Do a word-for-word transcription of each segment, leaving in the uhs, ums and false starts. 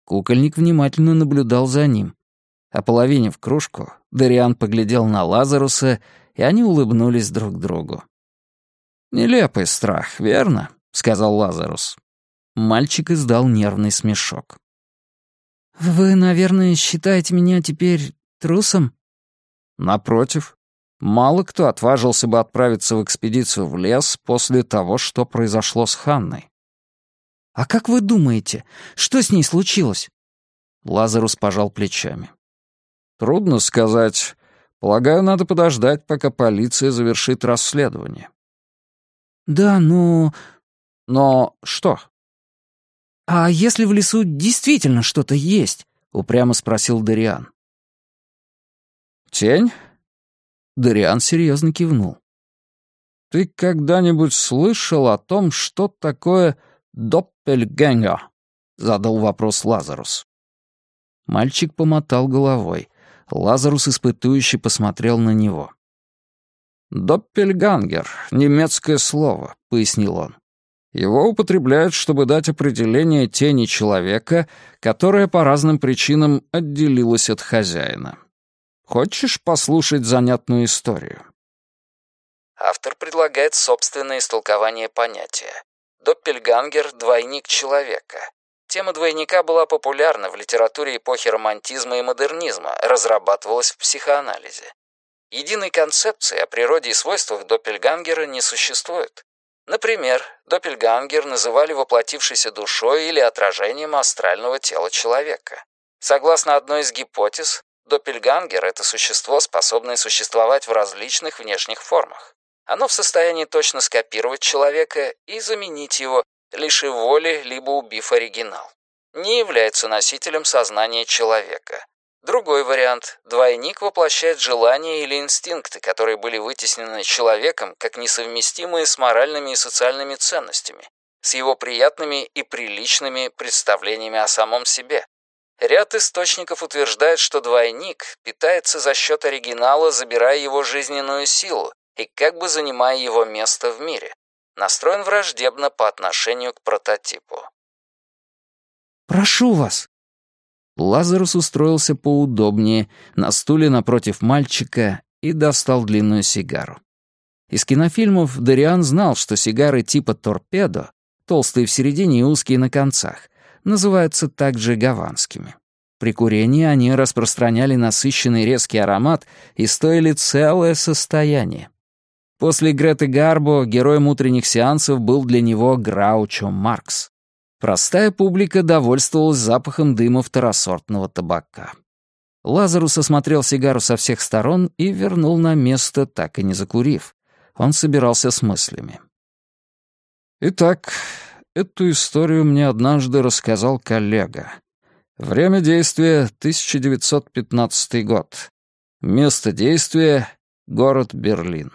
Кукольник внимательно наблюдал за ним. Ополовинив кружку, Дориан поглядел на Лазаруса, и они улыбнулись друг другу. «Нелепый страх, верно?» — сказал Лазарус. Мальчик издал нервный смешок. «Вы, наверное, считаете меня теперь трусом?» «Напротив. Мало кто отважился бы отправиться в экспедицию в лес после того, что произошло с Ханной». «А как вы думаете, что с ней случилось?» Лазарус пожал плечами. «Трудно сказать. Полагаю, надо подождать, пока полиция завершит расследование». «Да, но...» «Но что?» «А если в лесу действительно что-то есть?» — упрямо спросил Дориан. «Тень?» Дориан серьезно кивнул. «Ты когда-нибудь слышал о том, что такое доппельгänger?» — задал вопрос Лазарус. Мальчик помотал головой. Лазарус испытующе посмотрел на него. «Доппельгангер — немецкое слово», — пояснил он. «Его употребляют, чтобы дать определение тени человека, которая по разным причинам отделилась от хозяина. Хочешь послушать занятную историю?» Автор предлагает собственное истолкование понятия. Доппельгангер — двойник человека. Тема двойника была популярна в литературе эпохи романтизма и модернизма, разрабатывалась в психоанализе. Единой концепции о природе и свойствах доппельгангера не существует. Например, доппельгангер называли воплотившейся душой или отражением астрального тела человека. Согласно одной из гипотез, доппельгангер — это существо, способное существовать в различных внешних формах. Оно в состоянии точно скопировать человека и заменить его, лишив воли, либо убив оригинал. Не является носителем сознания человека. Другой вариант. Двойник воплощает желания или инстинкты, которые были вытеснены человеком как несовместимые с моральными и социальными ценностями, с его приятными и приличными представлениями о самом себе. Ряд источников утверждает, что двойник питается за счет оригинала, забирая его жизненную силу и как бы занимая его место в мире. Настроен враждебно по отношению к прототипу. «Прошу вас». Лазарус устроился поудобнее на стуле напротив мальчика и достал длинную сигару. Из кинофильмов Дориан знал, что сигары типа торпедо, толстые в середине и узкие на концах, называются также гаванскими. При курении они распространяли насыщенный резкий аромат и стоили целое состояние. После Греты Гарбо героем утренних сеансов был для него Граучо Маркс. Простая публика довольствовалась запахом дыма второсортного табака. Лазарус осмотрел сигару со всех сторон и вернул на место, так и не закурив. Он собирался с мыслями. «Итак, эту историю мне однажды рассказал коллега. Время действия — тысяча девятьсот пятнадцатый год. Место действия — город Берлин».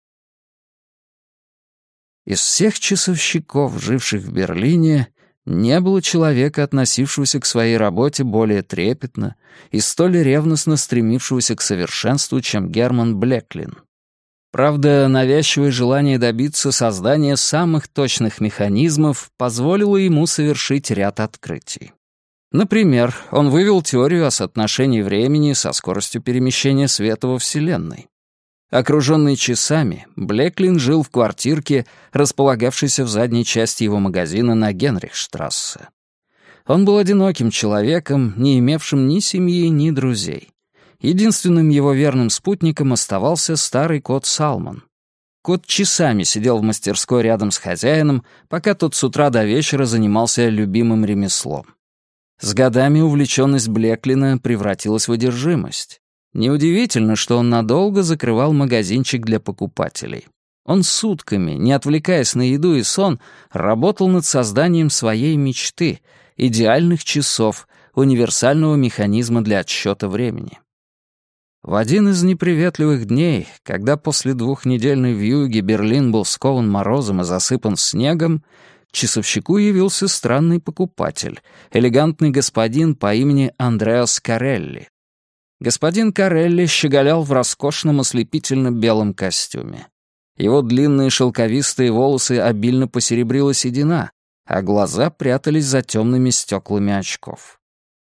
Из всех часовщиков, живших в Берлине, не было человека, относившегося к своей работе более трепетно и столь ревностно стремившегося к совершенству, чем Герман Блеклин. Правда, навязчивое желание добиться создания самых точных механизмов позволило ему совершить ряд открытий. Например, он вывел теорию о соотношении времени со скоростью перемещения света во Вселенной. Окруженный часами, Блеклин жил в квартирке, располагавшейся в задней части его магазина на Генрихштрассе. Он был одиноким человеком, не имевшим ни семьи, ни друзей. Единственным его верным спутником оставался старый кот Салмон. Кот часами сидел в мастерской рядом с хозяином, пока тот с утра до вечера занимался любимым ремеслом. С годами увлеченность Блеклина превратилась в одержимость. Неудивительно, что он надолго закрывал магазинчик для покупателей. Он сутками, не отвлекаясь на еду и сон, работал над созданием своей мечты — идеальных часов, универсального механизма для отсчета времени. В один из неприветливых дней, когда после двухнедельной вьюги Берлин был скован морозом и засыпан снегом, часовщику явился странный покупатель, элегантный господин по имени Андреас Карелли. Господин Карелли щеголял в роскошном ослепительно-белом костюме. Его длинные шелковистые волосы обильно посеребрила седина, а глаза прятались за темными стеклами очков.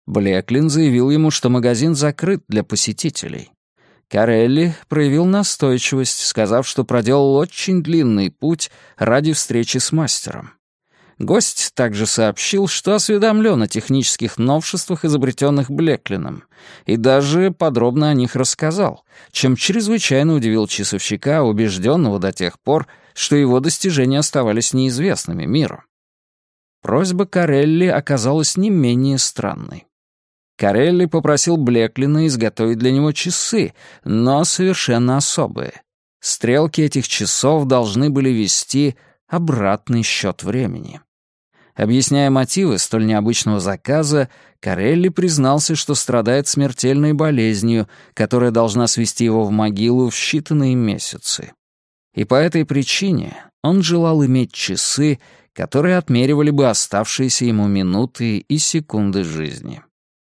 Блеклин заявил ему, что магазин закрыт для посетителей. Карелли проявил настойчивость, сказав, что проделал очень длинный путь ради встречи с мастером. Гость также сообщил, что осведомлен о технических новшествах, изобретенных Блеклином, и даже подробно о них рассказал, чем чрезвычайно удивил часовщика, убежденного до тех пор, что его достижения оставались неизвестными миру. Просьба Карелли оказалась не менее странной. Карелли попросил Блеклина изготовить для него часы, но совершенно особые. Стрелки этих часов должны были вести обратный счет времени. Объясняя мотивы столь необычного заказа, Карелли признался, что страдает смертельной болезнью, которая должна свести его в могилу в считанные месяцы. И по этой причине он желал иметь часы, которые отмеривали бы оставшиеся ему минуты и секунды жизни.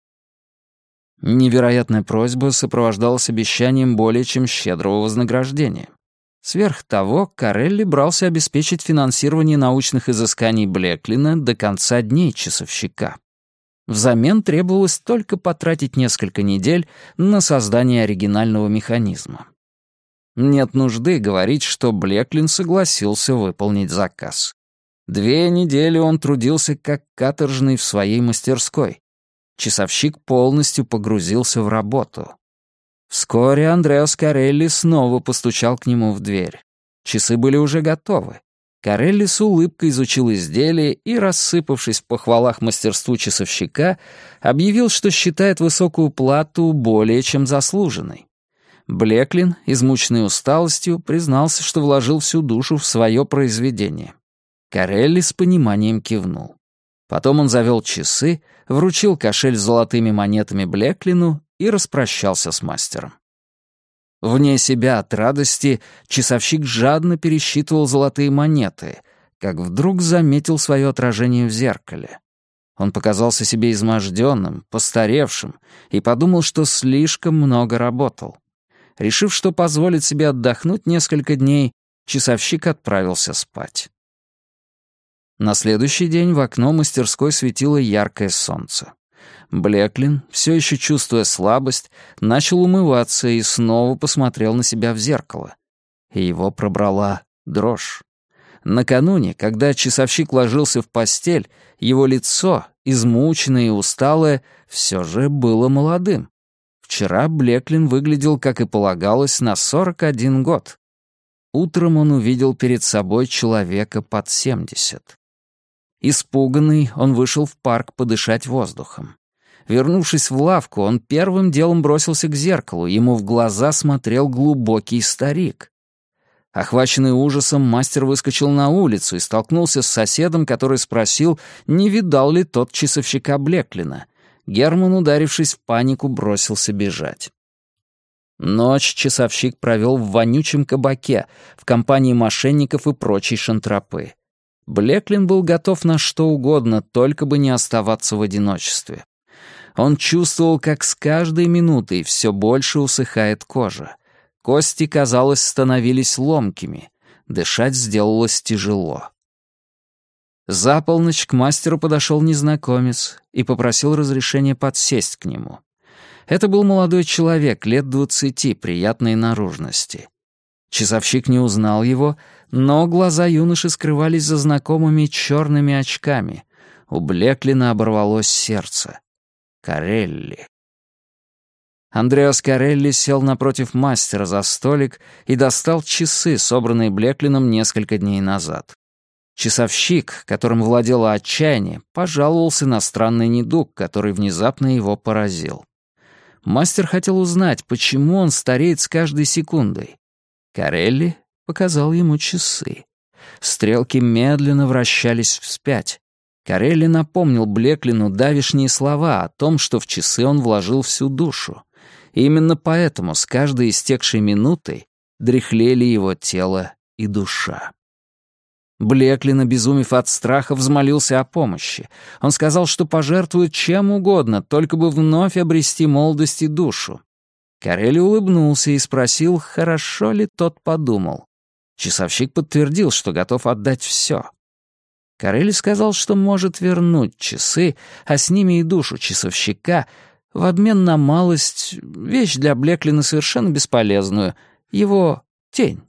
Невероятная просьба сопровождалась обещанием более чем щедрого вознаграждения. Сверх того, Карелли брался обеспечить финансирование научных изысканий Блеклина до конца дней часовщика. Взамен требовалось только потратить несколько недель на создание оригинального механизма. Нет нужды говорить, что Блеклин согласился выполнить заказ. Две недели он трудился как каторжный в своей мастерской. Часовщик полностью погрузился в работу. Вскоре Андреас Карелли снова постучал к нему в дверь. Часы были уже готовы. Карелли с улыбкой изучил изделие и, рассыпавшись в похвалах мастерству часовщика, объявил, что считает высокую плату более чем заслуженной. Блеклин, измученный усталостью, признался, что вложил всю душу в свое произведение. Карелли с пониманием кивнул. Потом он завел часы, вручил кошель с золотыми монетами Блеклину и распрощался с мастером. Вне себя от радости часовщик жадно пересчитывал золотые монеты, как вдруг заметил свое отражение в зеркале. Он показался себе изможденным, постаревшим и подумал, что слишком много работал. Решив, что позволит себе отдохнуть несколько дней, часовщик отправился спать. На следующий день в окно мастерской светило яркое солнце. Блеклин, все еще чувствуя слабость, начал умываться и снова посмотрел на себя в зеркало. И его пробрала дрожь. Накануне, когда часовщик ложился в постель, его лицо, измученное и усталое, все же было молодым. Вчера Блеклин выглядел, как и полагалось, на сорок один год. Утром он увидел перед собой человека под семьдесят. Испуганный, он вышел в парк подышать воздухом. Вернувшись в лавку, он первым делом бросился к зеркалу, ему в глаза смотрел глубокий старик. Охваченный ужасом, мастер выскочил на улицу и столкнулся с соседом, который спросил, не видал ли тот часовщика Блеклина. Герман, ударившись в панику, бросился бежать. Ночь часовщик провел в вонючем кабаке, в компании мошенников и прочей шантропы. Блеклин был готов на что угодно, только бы не оставаться в одиночестве. Он чувствовал, как с каждой минутой все больше усыхает кожа. Кости, казалось, становились ломкими. Дышать сделалось тяжело. За полночь к мастеру подошел незнакомец и попросил разрешения подсесть к нему. Это был молодой человек, лет двадцати, приятной наружности. Часовщик не узнал его, но глаза юноши скрывались за знакомыми черными очками. У Блеклина оборвалось сердце. Карелли. Андреас Карелли сел напротив мастера за столик и достал часы, собранные Блеклином несколько дней назад. Часовщик, которым владело отчаяние, пожаловался на странный недуг, который внезапно его поразил. Мастер хотел узнать, почему он стареет с каждой секундой. Карелли показал ему часы. Стрелки медленно вращались вспять. Карелли напомнил Блеклину давешние слова о том, что в часы он вложил всю душу. И именно поэтому с каждой истекшей минутой дряхлели его тело и душа. Блеклин, обезумев от страха, взмолился о помощи. Он сказал, что пожертвует чем угодно, только бы вновь обрести молодость и душу. Карелли улыбнулся и спросил, хорошо ли тот подумал. Часовщик подтвердил, что готов отдать все. Корелли сказал, что может вернуть часы, а с ними и душу часовщика, в обмен на малость, вещь для Блеклина совершенно бесполезную, его тень.